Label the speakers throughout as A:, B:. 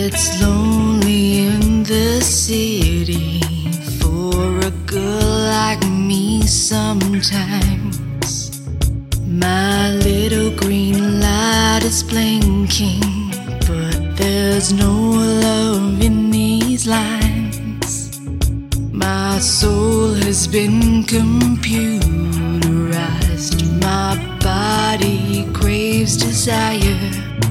A: It's lonely in the city for a girl like me sometimes. My little green light is blinking, but there's no love in these lines. My soul has been computerized. My body craves desire.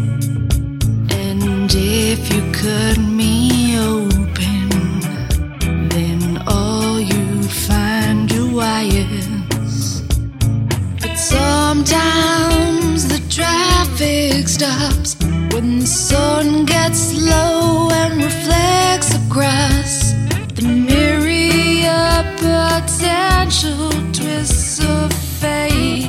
A: And if you cut me open, then all you'd find are wires. But sometimes the traffic stops when the sun gets low and reflects across the myriad potential twists of fate.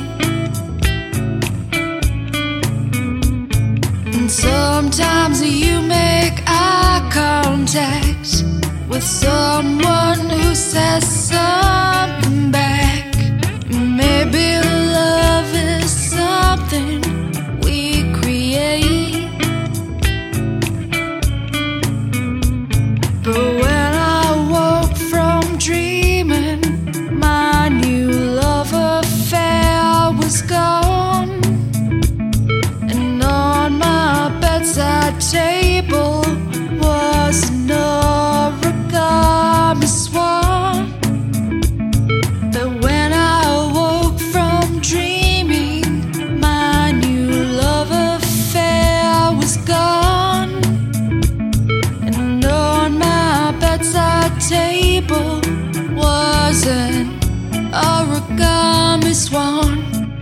A: And sometimes you make eye contact with someone who says something back. Maybe love is something we create. But when I woke from dreaming, my new love affair was gone. And on my bedside table was an origami swan. But when I woke from dreaming, my new love affair was gone. And on my bedside table was an origami swan.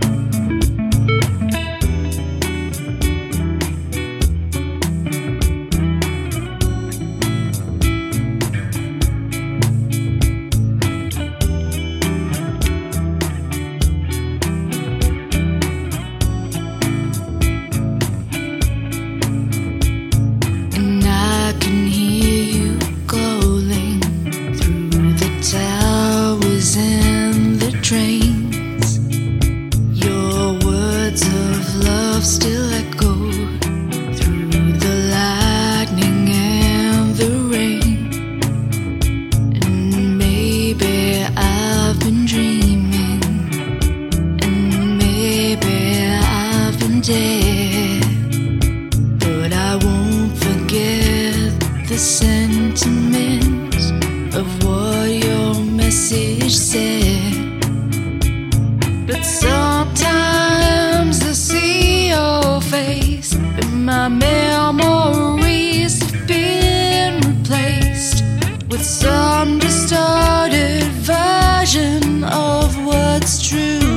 A: Your words of love still echo through the lightning and the rain. And maybe I've been dreaming, and maybe I've been dead, but I won't forget the sentiment of what your message said. But sometimes I see your face, but my memories have been replaced with some distorted version of what's true.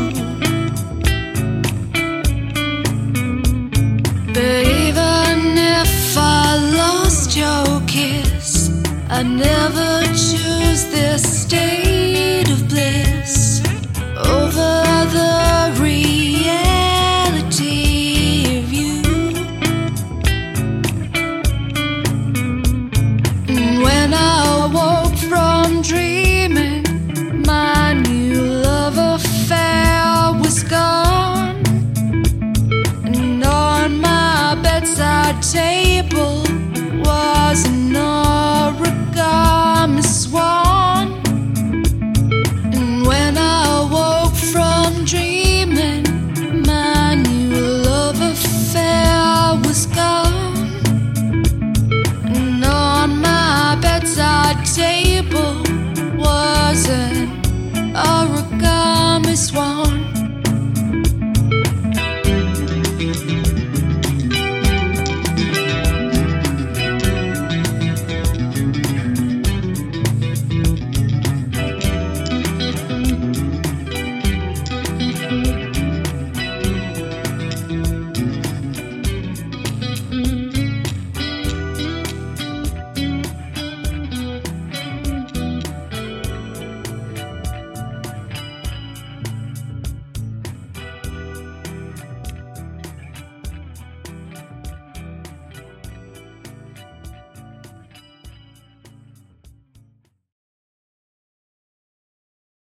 A: But even if I lost your kiss, I never